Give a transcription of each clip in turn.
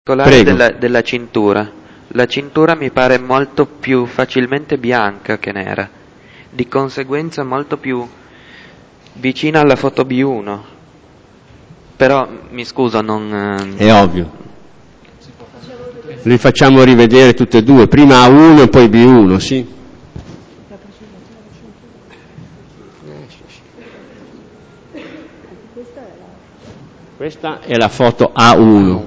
Particolare della cintura. La cintura mi pare molto più facilmente bianca che nera, di conseguenza molto più vicina alla foto B1. Però mi scuso, non... È ovvio. Li facciamo rivedere tutte e due, prima A1 e poi B1, sì. Questa è la foto A1.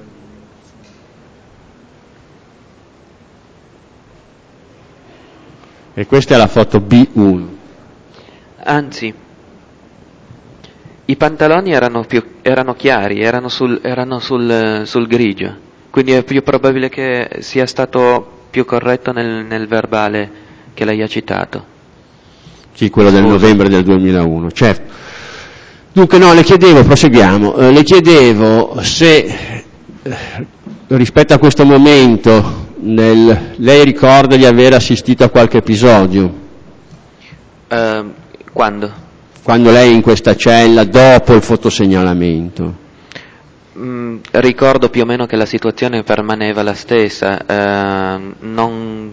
E questa è la foto B1. Anzi, i pantaloni erano chiari, erano sul grigio, quindi è più probabile che sia stato più corretto nel verbale che lei ha citato. Sì, quello del novembre del 2001, certo. Dunque no, le chiedevo, proseguiamo, le chiedevo se rispetto a questo momento lei ricorda di aver assistito a qualche episodio? Quando? Quando lei è in questa cella dopo il fotosegnalamento. Ricordo più o meno che la situazione permaneva la stessa, non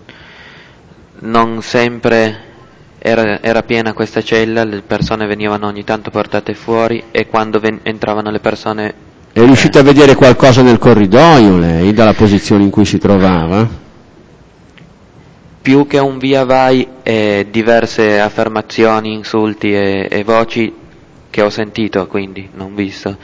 sempre era piena questa cella, le persone venivano ogni tanto portate fuori e quando entravano le persone... È riuscita a vedere qualcosa nel corridoio lei, dalla posizione in cui si trovava? Più che un via vai e diverse affermazioni, insulti e voci che ho sentito, quindi non visto.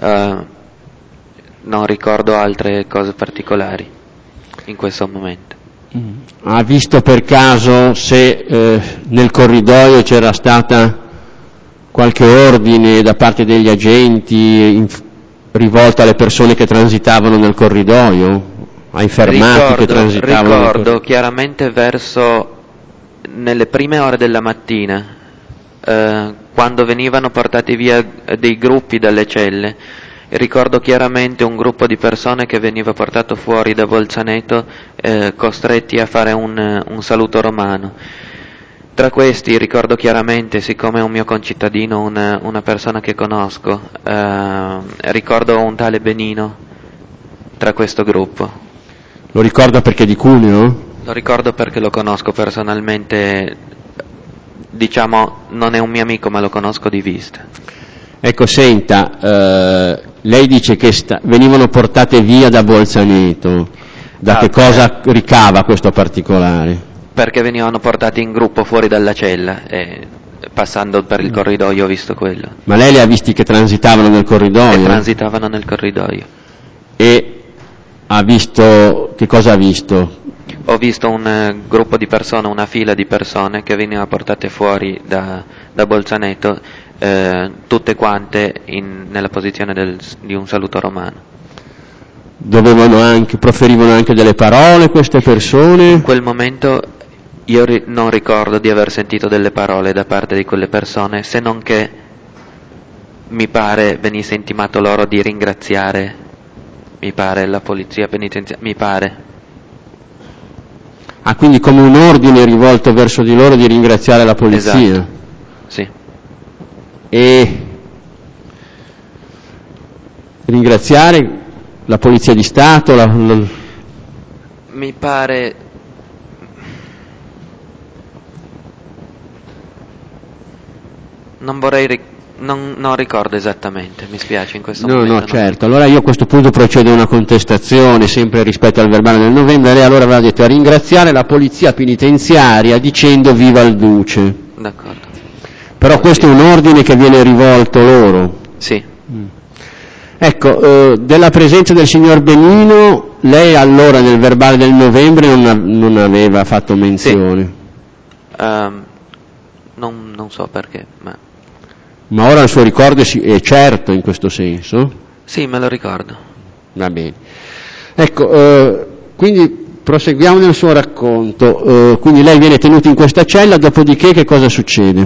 Non ricordo altre cose particolari in questo momento. Ha visto per caso se nel corridoio c'era stata qualche ordine da parte degli agenti rivolto alle persone che transitavano nel corridoio? Ai fermati che transitavano nel corridoio? Ricordo chiaramente nelle prime ore della mattina, quando venivano portati via dei gruppi dalle celle. Ricordo chiaramente un gruppo di persone che veniva portato fuori da Bolzaneto, costretti a fare un saluto romano. Tra questi ricordo chiaramente, siccome è un mio concittadino, una persona che conosco, ricordo un tale Benino tra questo gruppo. Lo ricorda perché è di Cuneo? Lo ricordo perché lo conosco personalmente, diciamo non è un mio amico ma lo conosco di vista. Ecco, senta, lei dice che venivano portate via da Bolzaneto, da che cosa ricava questo particolare? Perché venivano portati in gruppo fuori dalla cella e passando per il corridoio ho visto quello. Ma lei li ha visti che transitavano nel corridoio? Che transitavano nel corridoio. E ha visto, che cosa ha visto? Ho visto un gruppo di persone, una fila di persone che venivano portate fuori da Bolzaneto, tutte quante nella posizione di un saluto romano. Proferivano anche delle parole queste persone? In quel momento io non ricordo di aver sentito delle parole da parte di quelle persone, se non che mi pare venisse intimato loro di ringraziare, mi pare, la polizia penitenziaria, mi pare. Ah, quindi come un ordine rivolto verso di loro di ringraziare la polizia? Esatto, sì. E ringraziare la polizia di Stato? Mi pare... Non ricordo esattamente, mi spiace in questo momento. No, certo. Allora io a questo punto procedo a una contestazione, sempre rispetto al verbale del novembre. Lei allora aveva detto a ringraziare la polizia penitenziaria dicendo viva il Duce. D'accordo. Però questo è un ordine che viene rivolto loro. Sì. Ecco, della presenza del signor Benino, lei allora nel verbale del novembre non aveva fatto menzione. Sì. Non so perché, Ma ora il suo ricordo è certo in questo senso? Sì, me lo ricordo. Va bene. Ecco, quindi proseguiamo nel suo racconto. Quindi lei viene tenuta in questa cella, dopodiché che cosa succede?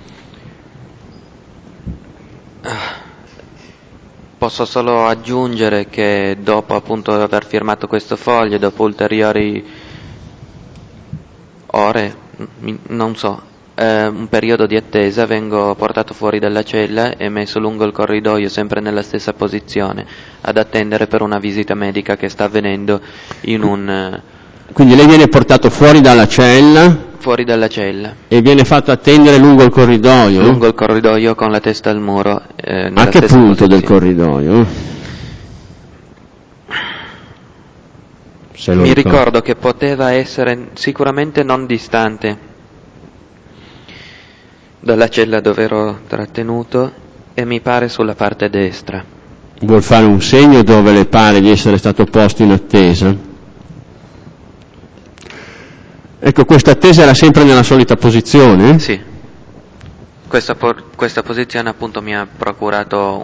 Posso solo aggiungere che dopo appunto aver firmato questo foglio, dopo ulteriori ore, non so, un periodo di attesa, vengo portato fuori dalla cella e messo lungo il corridoio, sempre nella stessa posizione, ad attendere per una visita medica che sta avvenendo in un... Quindi lei viene portato fuori dalla cella fuori dalla cella, e viene fatto attendere lungo il corridoio? lungo il corridoio con la testa al muro. A che punto del corridoio? Mi ricordo che poteva essere sicuramente non distante dalla cella dove ero trattenuto e mi pare sulla parte destra. Vuol fare un segno dove le pare di essere stato posto in attesa? Ecco, questa attesa era sempre nella solita posizione? Sì. Questa posizione appunto mi ha procurato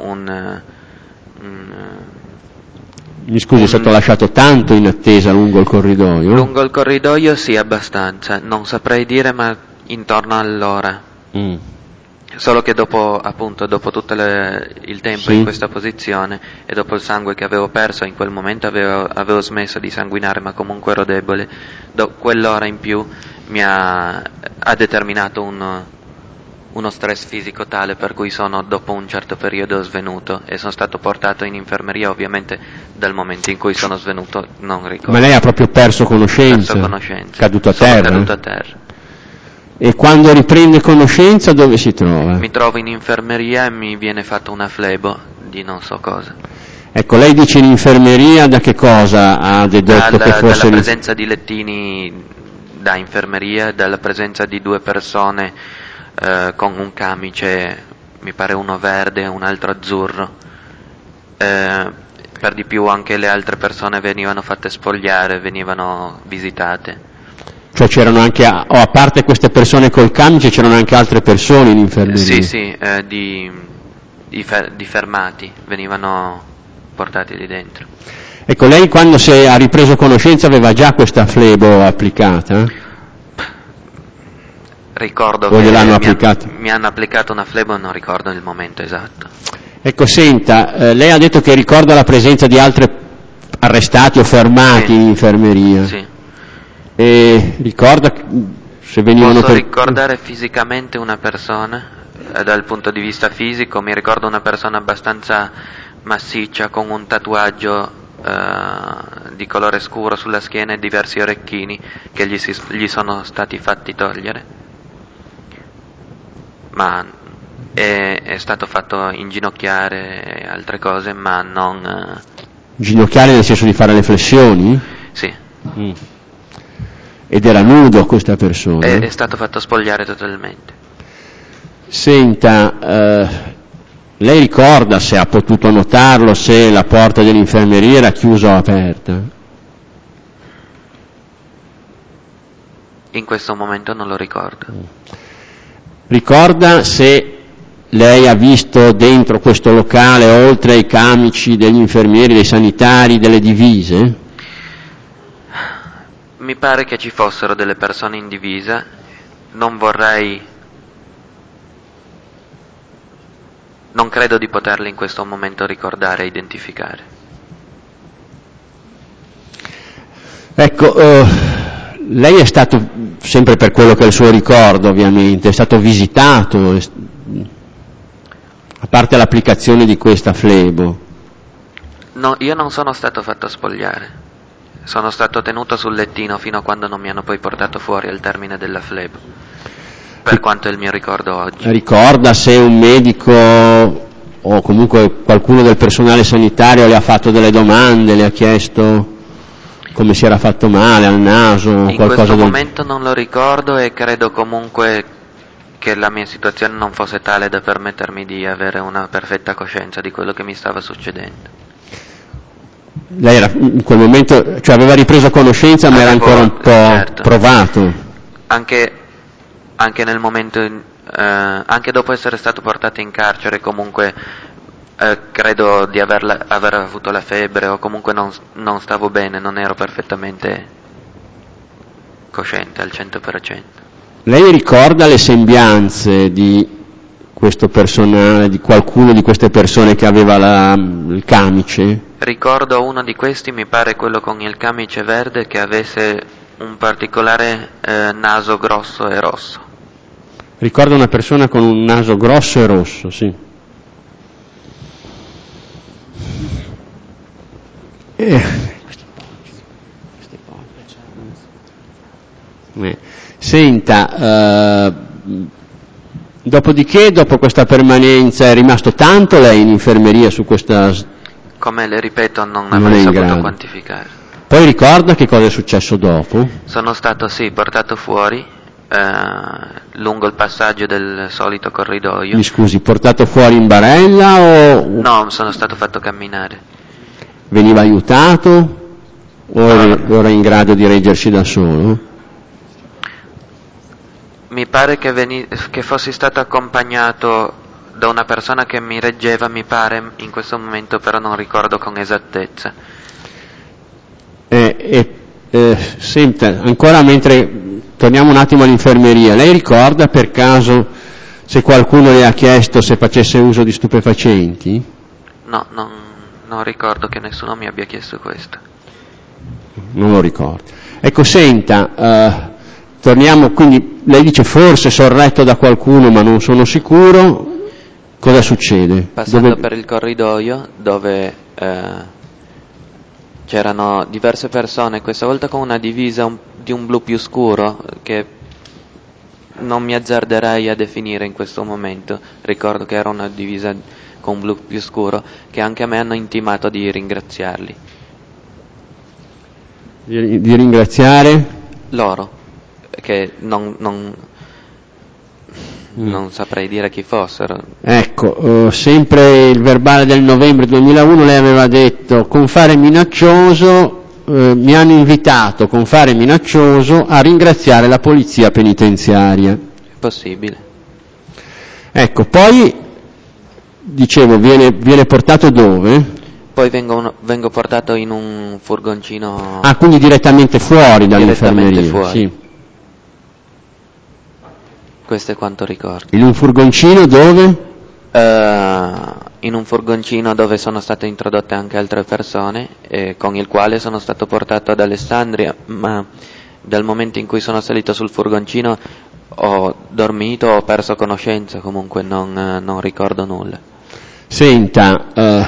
Mi scusi, è stato lasciato tanto in attesa lungo il corridoio? Lungo il corridoio sì, abbastanza. Non saprei dire, ma intorno all'ora. Solo che dopo tutto il tempo in questa posizione e dopo il sangue che avevo perso, in quel momento avevo smesso di sanguinare, ma comunque ero debole. Quell'ora in più mi ha determinato uno stress fisico tale per cui dopo un certo periodo svenuto e sono stato portato in infermeria. Ovviamente dal momento in cui sono svenuto non ricordo. Ma lei ha proprio perso conoscenza? Caduto a terra? Caduto a terra. E quando riprende conoscenza dove si trova? Mi trovo in infermeria e mi viene fatta una flebo di non so cosa. Ecco, lei dice in infermeria, da che cosa ha dedotto che fosse... Dalla presenza di lettini da infermeria, dalla presenza di due persone con un camice, mi pare uno verde e un altro azzurro. Per di più anche le altre persone venivano fatte spogliare, venivano visitate. Cioè c'erano anche, a parte queste persone col camice, c'erano anche altre persone in infermeria? Sì, di fermati, venivano portati lì dentro. Ecco, lei quando ha ripreso conoscenza aveva già questa flebo applicata? Ricordo che mi hanno applicato una flebo, non ricordo il momento esatto. Ecco, senta, lei ha detto che ricorda la presenza di altri arrestati o fermati in infermeria. Sì. E ricorda se venivano... Posso ricordare fisicamente una persona, dal punto di vista fisico, mi ricordo una persona abbastanza massiccia con un tatuaggio di colore scuro sulla schiena e diversi orecchini che gli sono stati fatti togliere. Ma è stato fatto inginocchiare e altre cose, ma non... Ginocchiare nel senso di fare le flessioni? Sì. Ed era nudo questa persona? È stato fatto spogliare totalmente. Senta, lei ricorda, se ha potuto notarlo, se la porta dell'infermeria era chiusa o aperta? In questo momento non lo ricordo. Ricorda se lei ha visto dentro questo locale, oltre ai camici degli infermieri, dei sanitari, delle divise? Mi pare che ci fossero delle persone in divisa, non credo di poterle in questo momento ricordare e identificare. Ecco, lei è stato, sempre per quello che è il suo ricordo ovviamente, è stato visitato, a parte l'applicazione di questa flebo? No, io non sono stato fatto spogliare. Sono stato tenuto sul lettino fino a quando non mi hanno poi portato fuori al termine della flebo, per quanto è il mio ricordo oggi. Ricorda se un medico o comunque qualcuno del personale sanitario le ha fatto delle domande, le ha chiesto come si era fatto male al naso? In questo momento non lo ricordo e credo comunque che la mia situazione non fosse tale da permettermi di avere una perfetta coscienza di quello che mi stava succedendo. Lei era in quel momento, cioè aveva ripreso conoscenza ma era ancora un po' provato. Anche nel momento, anche dopo essere stato portato in carcere, comunque credo di aver avuto la febbre o comunque non stavo bene, non ero perfettamente cosciente al 100%. Lei ricorda le sembianze di questo personale, di qualcuno di queste persone che aveva il camice? Ricordo uno di questi, mi pare quello con il camice verde, che avesse un particolare naso grosso e rosso. Ricorda una persona con un naso grosso e rosso, sì. Senta, dopodiché, dopo questa permanenza, è rimasto tanto lei in infermeria su questa... Come le ripeto, non Non avrei è in saputo grado. quantificare. Poi ricorda che cosa è successo dopo? Sono stato, sì, portato fuori, lungo il passaggio del solito corridoio. Mi scusi, portato fuori in barella o No, sono stato fatto camminare. veniva aiutato o era in grado di reggersi da solo? Mi pare che fossi stato accompagnato da una persona che mi reggeva, mi pare, in questo momento, però non ricordo con esattezza. Senta, ancora mentre torniamo un attimo all'infermeria, lei ricorda per caso se qualcuno le ha chiesto se facesse uso di stupefacenti? No, non ricordo che nessuno mi abbia chiesto questo. Non lo ricordo. Ecco, senta, torniamo, quindi lei dice forse sorretto da qualcuno ma non sono sicuro, cosa succede? Passando per il corridoio dove c'erano diverse persone, questa volta con una divisa di un blu più scuro che non mi azzarderei a definire in questo momento, ricordo che era una divisa con blu più scuro, che anche a me hanno intimato di ringraziarli. Di ringraziare? Loro, che non saprei dire chi fossero. Ecco, sempre il verbale del novembre 2001 lei aveva detto con fare minaccioso, mi hanno invitato con fare minaccioso a ringraziare la polizia penitenziaria. È possibile. Ecco, poi, dicevo, viene portato dove? Poi vengo portato in un furgoncino. Ah, quindi direttamente fuori dall'infermeria. Direttamente fuori. Sì. Questo è quanto ricordo. In un furgoncino dove? In un furgoncino dove sono state introdotte anche altre persone, con il quale sono stato portato ad Alessandria, ma dal momento in cui sono salito sul furgoncino ho dormito, ho perso conoscenza, comunque non ricordo nulla. Senta,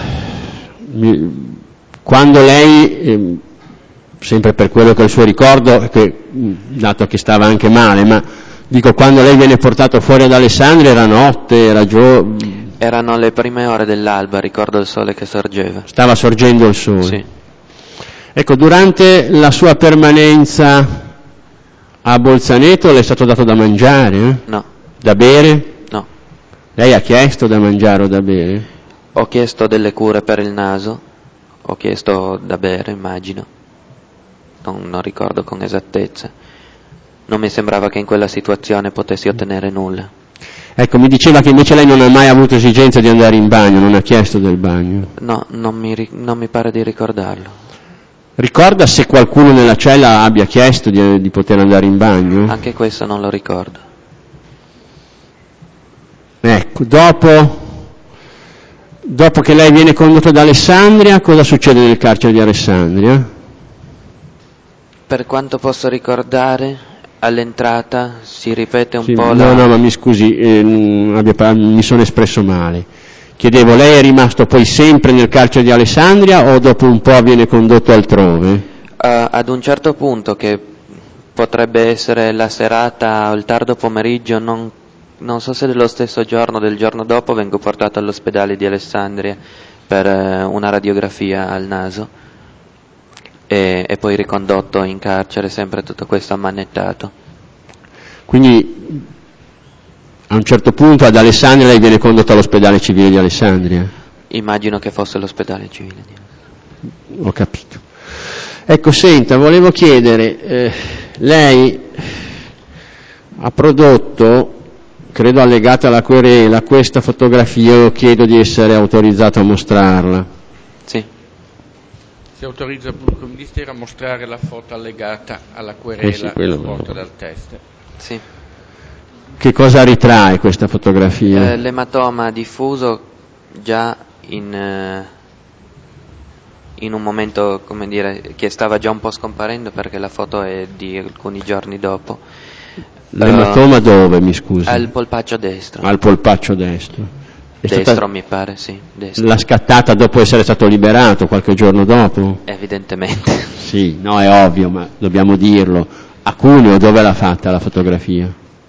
quando lei, sempre per quello che è il suo ricordo, dato che stava anche male, ma dico, quando lei viene portato fuori ad Alessandria era notte, era giorno? Erano le prime ore dell'alba, ricordo il sole che sorgeva. Stava sorgendo il sole. Sì. Ecco, durante la sua permanenza a Bolzaneto le è stato dato da mangiare? No. Da bere? No. Lei ha chiesto da mangiare o da bere? Ho chiesto delle cure per il naso, ho chiesto da bere, immagino. Non ricordo con esattezza. Non mi sembrava che in quella situazione potessi ottenere nulla. Ecco, mi diceva che invece lei non ha mai avuto esigenza di andare in bagno, non ha chiesto del bagno. No, non mi pare di ricordarlo. Ricorda se qualcuno nella cella abbia chiesto di poter andare in bagno? Anche questo non lo ricordo. Ecco, dopo che lei viene condotto ad Alessandria, cosa succede nel carcere di Alessandria? Per quanto posso ricordare, all'entrata si ripete un po' No, ma mi scusi, mi sono espresso male. Chiedevo, lei è rimasto poi sempre nel carcere di Alessandria o dopo un po' viene condotto altrove? Ad un certo punto, che potrebbe essere la serata o il tardo pomeriggio, non so se dello stesso giorno o del giorno dopo, vengo portato all'ospedale di Alessandria per una radiografia al naso e poi ricondotto in carcere, sempre tutto questo ammanettato. Quindi a un certo punto ad Alessandria lei viene condotto all'ospedale civile di Alessandria? Immagino che fosse l'ospedale civile. Ho capito. Ecco, senta, volevo chiedere, lei ha prodotto, credo allegata alla querela, questa fotografia, io chiedo di essere autorizzato a mostrarla. Sì. Si autorizza il pubblico ministero a mostrare la foto allegata alla querela svolta dal test. Sì. Che cosa ritrae questa fotografia? L'ematoma diffuso già in un momento, come dire, che stava già un po' scomparendo, perché la foto è di alcuni giorni dopo, L'ematoma dove, mi scusi? Al polpaccio destro. Al polpaccio destro. Destro mi pare, sì. Destro. L'ha scattata dopo essere stato liberato, qualche giorno dopo? Evidentemente. Sì, no, è ovvio, ma dobbiamo dirlo. A Cuneo dove l'ha fatta la fotografia?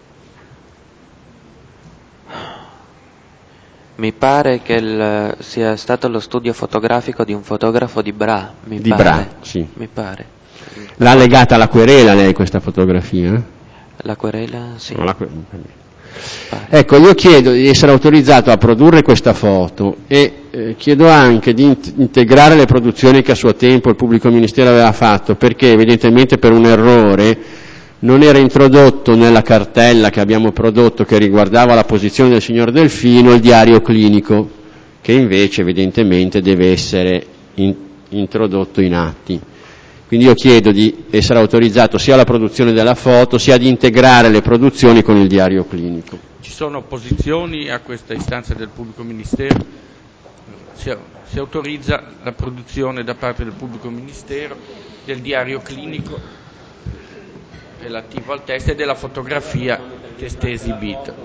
Mi pare che sia stato lo studio fotografico di un fotografo di Bra. Bra, sì. Mi pare. L'ha legata alla querela lei questa fotografia? La querela, sì. Ecco, io chiedo di essere autorizzato a produrre questa foto e chiedo anche di integrare le produzioni che a suo tempo il pubblico ministero aveva fatto, perché evidentemente per un errore non era introdotto nella cartella che abbiamo prodotto, che riguardava la posizione del signor Delfino, il diario clinico, che invece evidentemente deve essere introdotto in atti. Quindi io chiedo di essere autorizzato sia alla produzione della foto, sia di integrare le produzioni con il diario clinico. Ci sono opposizioni a questa istanza del pubblico ministero? Si autorizza la produzione da parte del pubblico ministero del diario clinico relativo al testo e della fotografia che è esibita.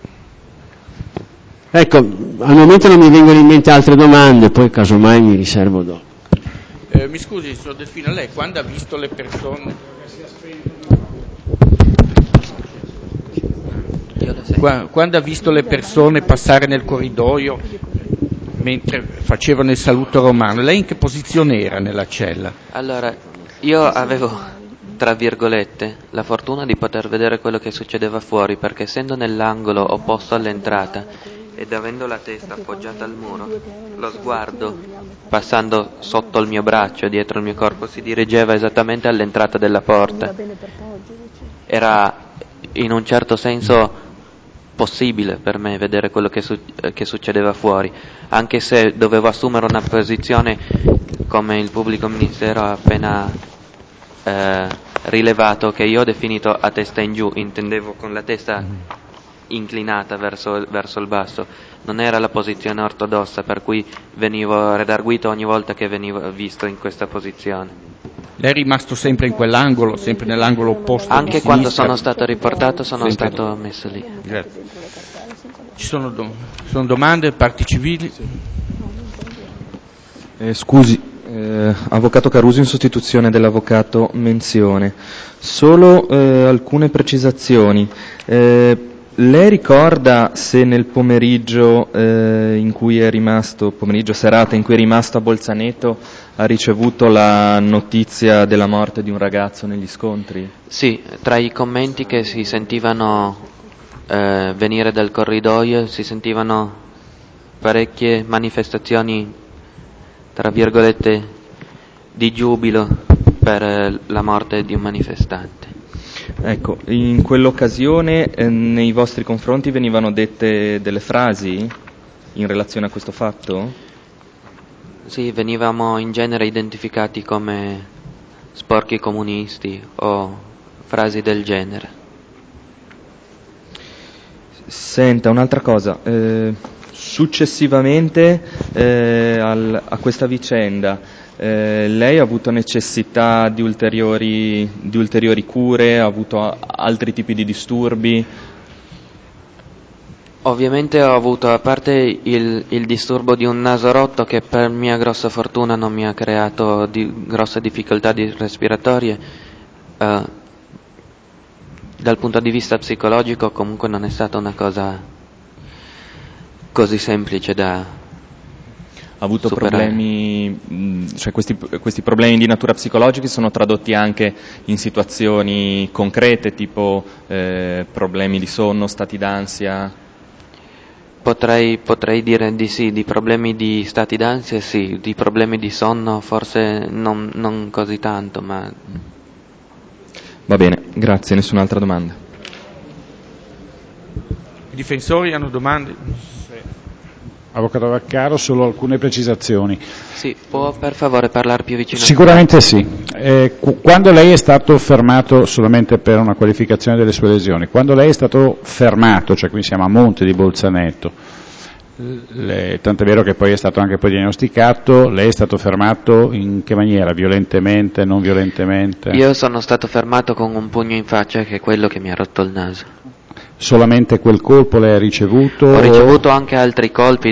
Ecco, al momento non mi vengono in mente altre domande, poi casomai mi riservo dopo. Mi scusi, signor Delfino, lei quando ha visto le persone... Quando ha visto le persone passare nel corridoio mentre facevano il saluto romano, lei in che posizione era nella cella? Allora, io avevo, tra virgolette, la fortuna di poter vedere quello che succedeva fuori, perché essendo nell'angolo opposto all'entrata ed avendo la testa appoggiata al muro, lo sguardo, passando sotto il mio braccio, dietro il mio corpo, si dirigeva esattamente all'entrata della porta. Era in un certo senso possibile per me vedere quello che succedeva fuori, anche se dovevo assumere una posizione come il pubblico ministero ha appena rilevato, che io ho definito a testa in giù, intendevo con la testa inclinata verso il basso. Non era la posizione ortodossa, per cui venivo redarguito ogni volta che venivo visto in questa posizione. Lei è rimasto sempre in quell'angolo, sempre nell'angolo opposto? Anche quando sono stato riportato sono stato messo lì. Grazie. Ci sono domande, parti civili? Scusi, avvocato Caruso in sostituzione dell'avvocato Menzione. Solo alcune precisazioni. Lei ricorda se nel pomeriggio in cui è rimasto, pomeriggio serata in cui è rimasto a Bolzaneto, ha ricevuto la notizia della morte di un ragazzo negli scontri? Sì, tra i commenti che si sentivano venire dal corridoio si sentivano parecchie manifestazioni, tra virgolette, di giubilo per la morte di un manifestante. Ecco, in quell'occasione nei vostri confronti venivano dette delle frasi in relazione a questo fatto? Sì, venivamo in genere identificati come sporchi comunisti o frasi del genere. Senta, un'altra cosa, successivamente a questa vicenda lei ha avuto necessità di ulteriori cure, ha avuto altri tipi di disturbi? Ovviamente ho avuto, a parte il disturbo di un naso rotto che per mia grossa fortuna non mi ha creato grosse difficoltà respiratorie, dal punto di vista psicologico comunque non è stata una cosa così semplice da Ha avuto superare. problemi, cioè questi problemi di natura psicologica sono tradotti anche in situazioni concrete, tipo problemi di sonno, stati d'ansia? Potrei dire di sì, di problemi di stati d'ansia sì, di problemi di sonno forse non così tanto, ma... Va bene, grazie, nessun'altra domanda. I difensori hanno domande? Avvocato Vaccaro, solo alcune precisazioni. Sì, può per favore parlare più vicino? Sicuramente sì. Quando lei è stato fermato, solamente per una qualificazione delle sue lesioni, quando lei è stato fermato, cioè qui siamo a monte di Bolzaneto, Tant'è vero che poi è stato anche poi diagnosticato. Lei è stato fermato in che maniera? Violentemente, non violentemente? Io sono stato fermato con un pugno in faccia, che è quello che mi ha rotto il naso. Solamente quel colpo lei ha ricevuto? Ho ricevuto anche altri colpi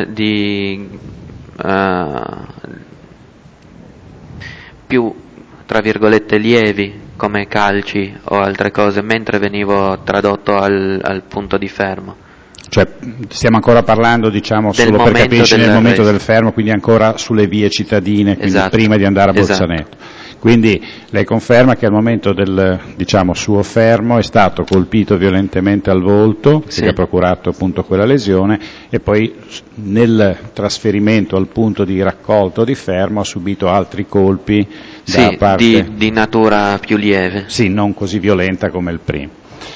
più, tra virgolette, lievi, come calci o altre cose, mentre venivo tradotto al punto di fermo. Cioè, stiamo ancora parlando, diciamo, Del solo per capirci, nel momento dell'arresto. del fermo, quindi ancora sulle vie cittadine, quindi Esatto. prima di andare a Bolzaneto. Esatto. Quindi lei conferma che al momento del, diciamo, suo fermo è stato colpito violentemente al volto, Sì. che gli ha procurato appunto quella lesione, e poi nel trasferimento al punto di raccolto di fermo ha subito altri colpi da Sì, parte... di natura più lieve. Sì, non così violenta come il primo.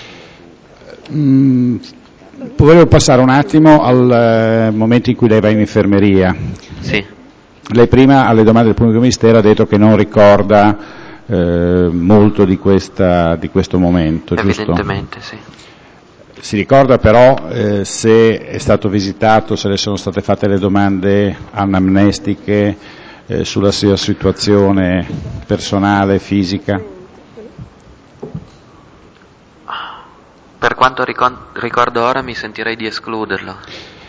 Volevo passare un attimo al momento in cui lei va in infermeria. Sì. Lei prima alle domande del pubblico ministero ha detto che non ricorda molto di questo momento, giusto? Evidentemente, sì. Si ricorda però se è stato visitato, se le sono state fatte le domande anamnestiche sulla sua situazione personale, fisica? Per quanto ricordo ora mi sentirei di escluderlo.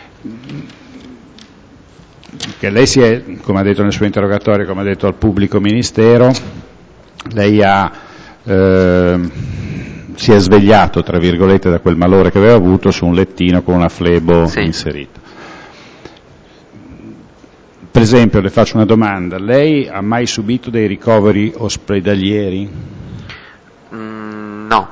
Che lei si è, come ha detto nel suo interrogatorio, come ha detto al pubblico ministero, lei si è svegliato, tra virgolette, da quel malore che aveva avuto su un lettino con una flebo Sì. inserita. Per esempio, le faccio una domanda, lei ha mai subito dei ricoveri ospedalieri? No.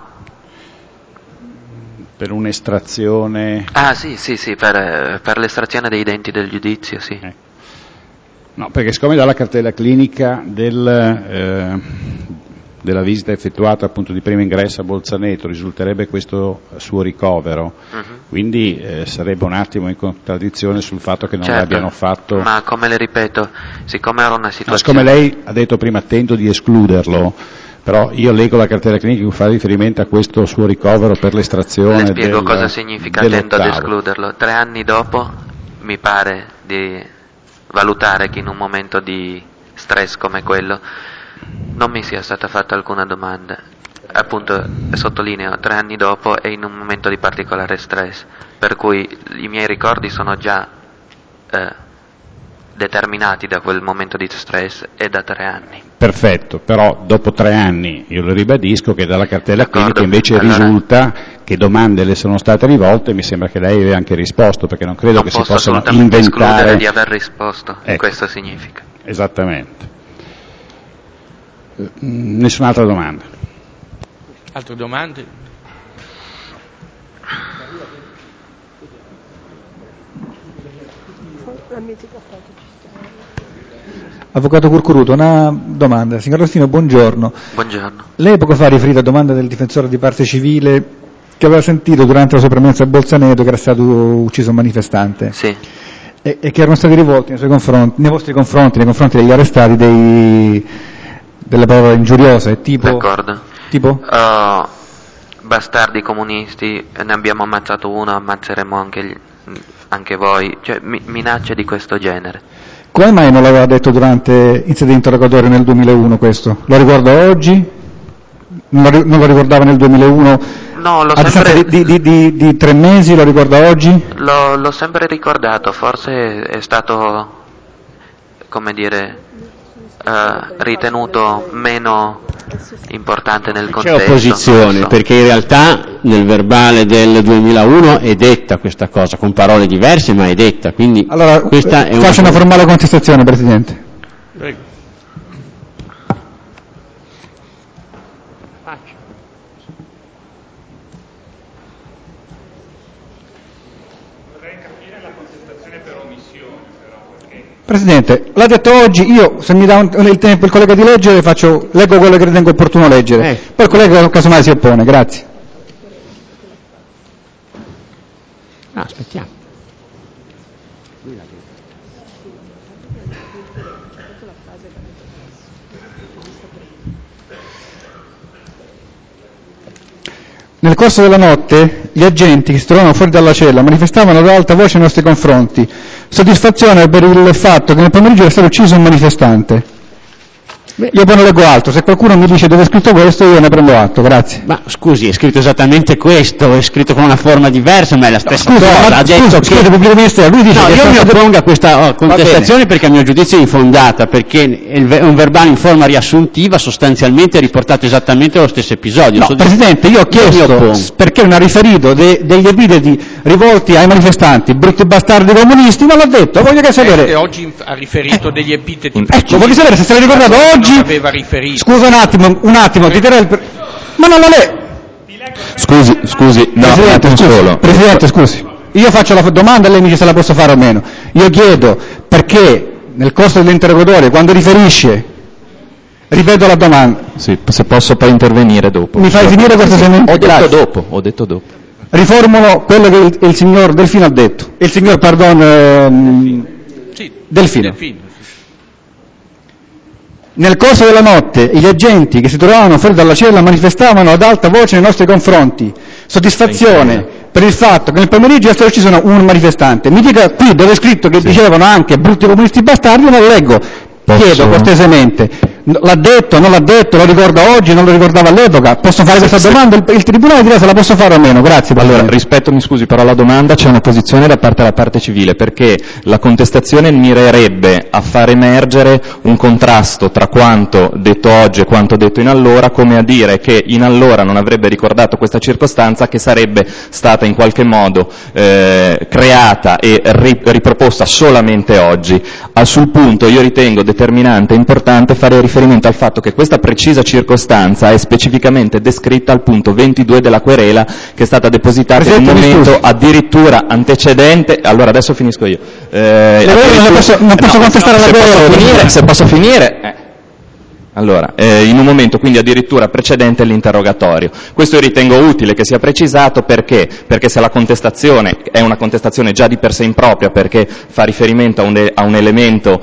Per un'estrazione? Ah, sì, per l'estrazione dei denti del giudizio, sì. No, perché siccome dalla cartella clinica della visita effettuata appunto di primo ingresso a Bolzaneto risulterebbe questo suo ricovero, quindi sarebbe un attimo in contraddizione sul fatto che non Certo, l'abbiano fatto. Ma come le ripeto, siccome era una No, situazione... siccome lei ha detto prima tento di escluderlo, però io leggo la cartella clinica che fa riferimento a questo suo ricovero per l'estrazione Le spiego cosa significa tento ad dell'ottavo. escluderlo. 3 anni dopo mi pare di valutare che in un momento di stress come quello non mi sia stata fatta alcuna domanda. Appunto, sottolineo, 3 anni dopo e in un momento di particolare stress, per cui i miei ricordi sono già determinati da quel momento di stress e da 3 anni. Perfetto, però dopo 3 anni io le ribadisco che dalla cartella D'accordo, clinica invece allora risulta che domande le sono state rivolte e mi sembra che lei abbia anche risposto, perché non credo non che si posso possano assolutamente escludere inventare. di aver risposto, Ecco. questo significa. Esattamente. Nessun'altra domanda? Altre domande? Avvocato Curcuruto, una domanda. Signor Rostino, buongiorno. Buongiorno. Lei poco fa ha riferito a domanda del difensore di parte civile che aveva sentito durante la sua premenza a Bolzaneto che era stato ucciso un manifestante. Sì. E che erano stati rivolti nei vostri confronti, nei confronti degli arrestati, delle parole ingiuriose, tipo... D'accordo. Tipo? Bastardi comunisti, ne abbiamo ammazzato uno, ammazzeremo anche voi, cioè minacce di questo genere. Come mai non l'aveva detto in sede di interrogatorio nel 2001 questo? Lo ricorda oggi? Non lo ricordava nel 2001? No, A distanza di 3 mesi lo ricorda oggi? L'ho sempre ricordato, forse è stato, come dire, ritenuto meno importante nel contesto. C'è opposizione, non lo so. perché in realtà nel verbale del 2001 è detta questa cosa, con parole diverse, ma è detta. Quindi allora, questa è faccio una formale contestazione, Presidente. Prego. Presidente, l'ha detto oggi, io se mi dà il tempo il collega di leggere leggo quello che ritengo opportuno leggere, poi il collega casomai si oppone, grazie. aspettiamo. Nel corso della notte gli agenti che si trovavano fuori dalla cella manifestavano ad alta voce nei nostri confronti. Soddisfazione per il fatto che nel pomeriggio era stato ucciso un manifestante. Io poi non leggo altro, se qualcuno mi dice dove è scritto questo io ne prendo atto, grazie. Ma scusi, è scritto esattamente questo, è scritto con una forma diversa, ma è la stessa cosa. Ha detto che pubblico ministero, lui dice io mi oppongo a questa contestazione perché a mio giudizio è infondata, perché è un verbale in forma riassuntiva, sostanzialmente riportato esattamente lo stesso episodio. No, Presidente, io ho chiesto perché non ha riferito degli epiteti rivolti ai manifestanti, brutti bastardi comunisti, non l'ha detto, voglio che sapere. Oggi ha riferito degli epiteti Ecco, voglio sapere se se l'è ricordato oggi. Aveva riferito. Scusa un attimo, ti direi ma non è. Scusi, no, solo. Presidente, scusi. Io faccio la domanda e lei mi dice se la posso fare o meno. Io chiedo perché nel corso dell'interrogatorio, quando riferisce, ripeto la domanda. Sì, se posso poi intervenire dopo. Mi fai finire questo segmento? Ho detto dopo. Riformulo quello che il signor Delfino ha detto. Il signor, Delfino. Nel corso della notte gli agenti che si trovavano fuori dalla cella manifestavano ad alta voce nei nostri confronti soddisfazione per il fatto che nel pomeriggio è stato ucciso un manifestante. Mi dica qui dove è scritto che dicevano anche brutti comunisti bastardi, non lo leggo. Chiedo cortesemente, l'ha detto, non l'ha detto, lo ricorda oggi, non lo ricordava all'epoca? Posso fare questa domanda? Il Tribunale dirà se la posso fare o meno, grazie. Allora, mi scusi, però la domanda c'è un'opposizione da parte della parte civile, perché la contestazione mirerebbe a far emergere un contrasto tra quanto detto oggi e quanto detto in allora, come a dire che in allora non avrebbe ricordato questa circostanza che sarebbe stata in qualche modo creata e riproposta solamente oggi. Sul punto io ritengo determinante e importante fare riferimento al fatto che questa precisa circostanza è specificamente descritta al punto 22 della querela che è stata depositata in un momento addirittura antecedente. Allora adesso finisco io. Non posso contestare la querela. Se posso finire. Allora, in un momento quindi addirittura precedente all'interrogatorio. Questo io ritengo utile che sia precisato perché se la contestazione è una contestazione già di per sé impropria, perché fa riferimento a un elemento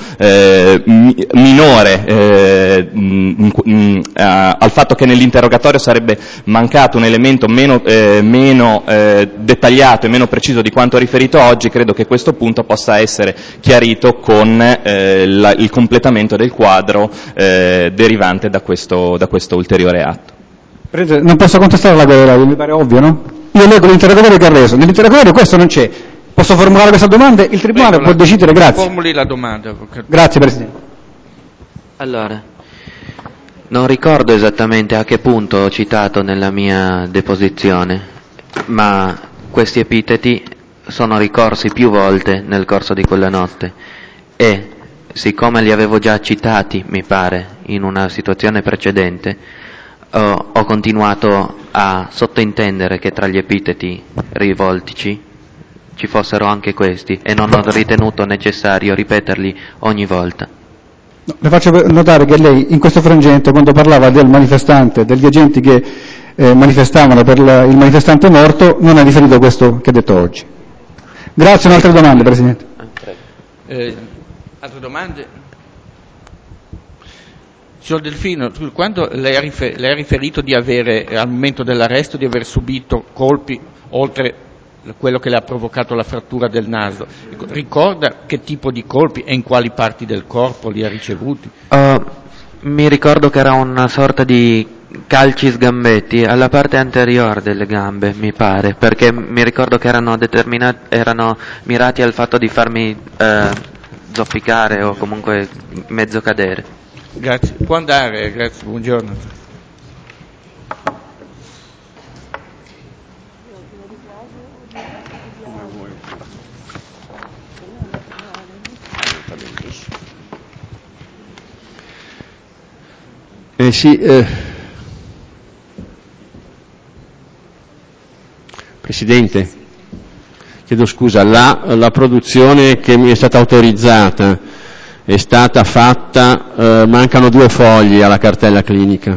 minore al fatto che nell'interrogatorio sarebbe mancato un elemento meno dettagliato e meno preciso di quanto riferito oggi, credo che questo punto possa essere chiarito con il completamento del quadro derivante da questo ulteriore atto. Non posso contestare la querela, mi pare ovvio, no? Io leggo l'interrogatorio che ha reso, nell'interrogatorio questo non c'è. Posso formulare questa domanda? Il Tribunale può decidere, grazie. Formuli la domanda, avvocato. Grazie, Presidente. Allora, non ricordo esattamente a che punto ho citato nella mia deposizione, ma questi epiteti sono ricorsi più volte nel corso di quella notte e siccome li avevo già citati, mi pare, in una situazione precedente, ho continuato a sottintendere che tra gli epiteti rivoltici ci fossero anche questi e non ho ritenuto necessario ripeterli ogni volta. No, le faccio notare che lei in questo frangente, quando parlava del manifestante, degli agenti che manifestavano per il manifestante morto, non ha riferito questo che ha detto oggi. Grazie, un'altra domanda, Presidente. Altre domande? Signor Delfino, quando lei ha riferito di avere, al momento dell'arresto, di aver subito colpi oltre quello che le ha provocato la frattura del naso, ricorda che tipo di colpi e in quali parti del corpo li ha ricevuti? Mi ricordo che era una sorta di calci sgambetti alla parte anteriore delle gambe, mi pare, perché mi ricordo che erano mirati al fatto di farmi zoppicare o comunque mezzo cadere. Grazie. Può andare, grazie, buongiorno. Presidente, chiedo scusa, la produzione che mi è stata autorizzata è stata fatta, mancano 2 fogli alla cartella clinica.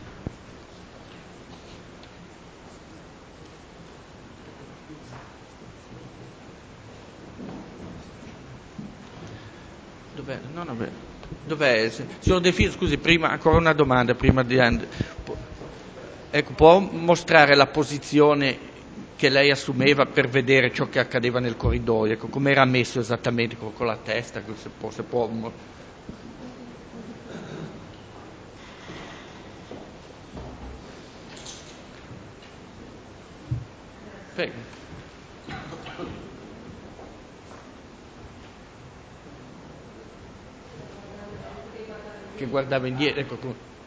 Dov'è? Signor Delfino, scusi, prima ancora una domanda, prima di ecco, può mostrare la posizione che lei assumeva per vedere ciò che accadeva nel corridoio, ecco, come era messo esattamente con la testa, se può. Prego. Che guardava indietro, ecco.